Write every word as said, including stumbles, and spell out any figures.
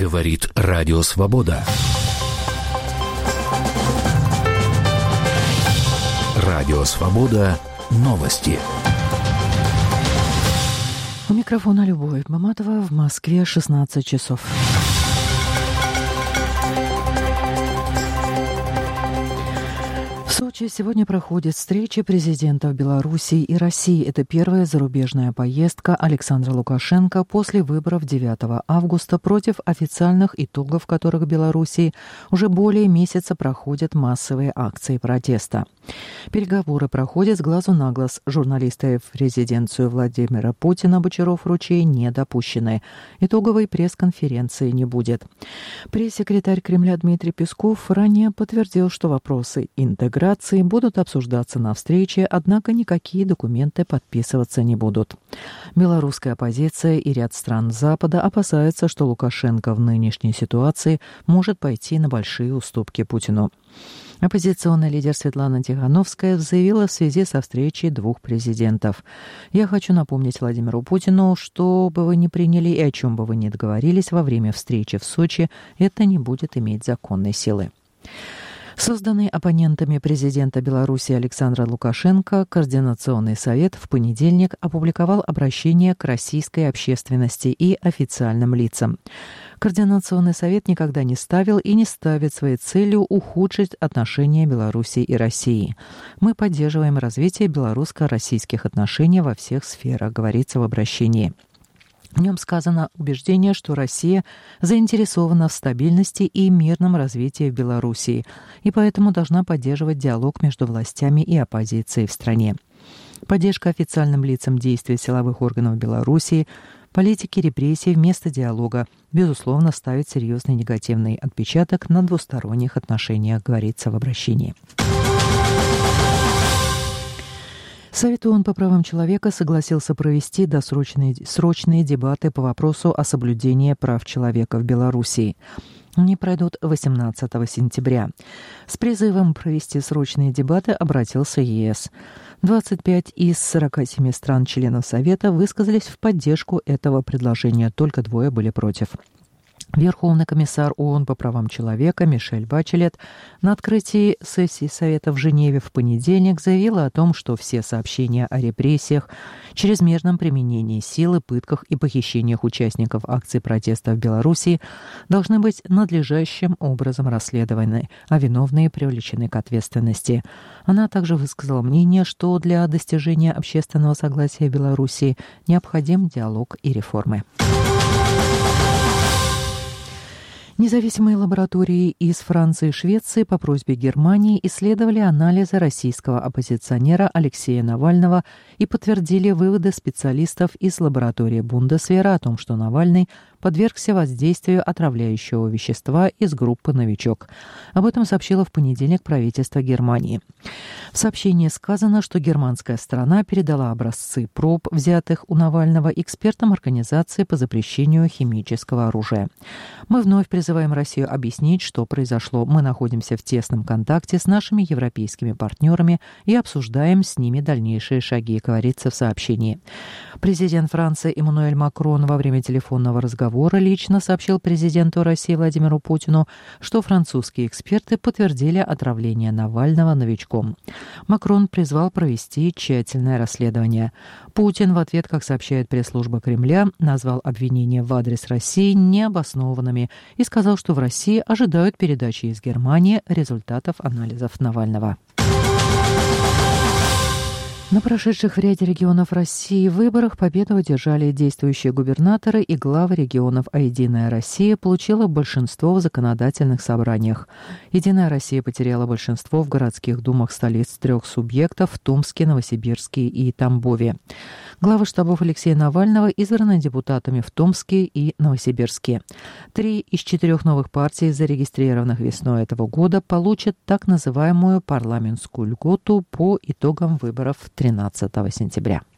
Говорит Радио Свобода. Радио Свобода. Новости. У микрофона Любовь Маматова. В Москве шестнадцать часов. В Сочи сегодня проходит встреча президентов Беларуси и России. Это первая зарубежная поездка Александра Лукашенко после выборов девятого августа, против официальных итогов которых в Беларуси уже более месяца проходят массовые акции протеста. Переговоры проходят с глазу на глаз. Журналисты в резиденцию Владимира Путина Бочаров-Ручей не допущены. Итоговой пресс-конференции не будет. Пресс-секретарь Кремля Дмитрий Песков ранее подтвердил, что вопросы интеграции будут обсуждаться на встрече, однако никакие документы подписываться не будут. Белорусская оппозиция и ряд стран Запада опасаются, что Лукашенко в нынешней ситуации может пойти на большие уступки Путину. Оппозиционный лидер Светлана Тихановская заявила в связи со встречей двух президентов: «Я хочу напомнить Владимиру Путину, что бы вы ни приняли и о чем бы вы ни договорились во время встречи в Сочи, это не будет иметь законной силы». Созданный оппонентами президента Беларуси Александра Лукашенко Координационный совет в понедельник опубликовал обращение к российской общественности и официальным лицам. Координационный совет никогда не ставил и не ставит своей целью ухудшить отношения Беларуси и России. «Мы поддерживаем развитие белорусско-российских отношений во всех сферах», говорится в обращении. В нем сказано убеждение, что Россия заинтересована в стабильности и мирном развитии в Белоруссии, и поэтому должна поддерживать диалог между властями и оппозицией в стране. Поддержка официальным лицам действий силовых органов Белоруссии, политики репрессий вместо диалога, безусловно, ставит серьезный негативный отпечаток на двусторонних отношениях, говорится в обращении. Совет ООН по правам человека согласился провести досрочные срочные дебаты по вопросу о соблюдении прав человека в Белоруссии. Они пройдут восемнадцатого сентября. С призывом провести срочные дебаты обратился ЕС. двадцать пять из сорока семи стран-членов Совета высказались в поддержку этого предложения, только двое были против. Верховный комиссар ООН по правам человека Мишель Бачелет на открытии сессии Совета в Женеве в понедельник заявила о том, что все сообщения о репрессиях, чрезмерном применении силы, пытках и похищениях участников акций протеста в Беларуси должны быть надлежащим образом расследованы, а виновные привлечены к ответственности. Она также высказала мнение, что для достижения общественного согласия в Беларуси необходим диалог и реформы. Независимые лаборатории из Франции и Швеции по просьбе Германии исследовали анализы российского оппозиционера Алексея Навального и подтвердили выводы специалистов из лаборатории Бундесвера о том, что Навальный подвергся воздействию отравляющего вещества из группы «Новичок». Об этом сообщило в понедельник правительство Германии. В сообщении сказано, что германская сторона передала образцы проб, взятых у Навального, экспертам Организации по запрещению химического оружия. Мы вновь призываем Россию объяснить, что произошло. Мы находимся в тесном контакте с нашими европейскими партнерами и обсуждаем с ними дальнейшие шаги, говорится в сообщении. Президент Франции Эммануэль Макрон во время телефонного разговора лично сообщил президенту России Владимиру Путину, что французские эксперты подтвердили отравление Навального новичком. Макрон призвал провести тщательное расследование. Путин в ответ, как сообщает пресс-служба Кремля, назвал обвинения в адрес России необоснованными и сказал, что в России ожидают передачи из Германии результатов анализов Навального. На прошедших в ряде регионов России выборах победу одержали действующие губернаторы и главы регионов, а «Единая Россия» получила большинство в законодательных собраниях. «Единая Россия» потеряла большинство в городских думах столиц трех субъектов в Томске, Новосибирске и Тамбове. Главы штабов Алексея Навального избраны депутатами в Томске и Новосибирске. Три из четырех новых партий, зарегистрированных весной этого года, получат так называемую парламентскую льготу по итогам выборов тринадцатого сентября.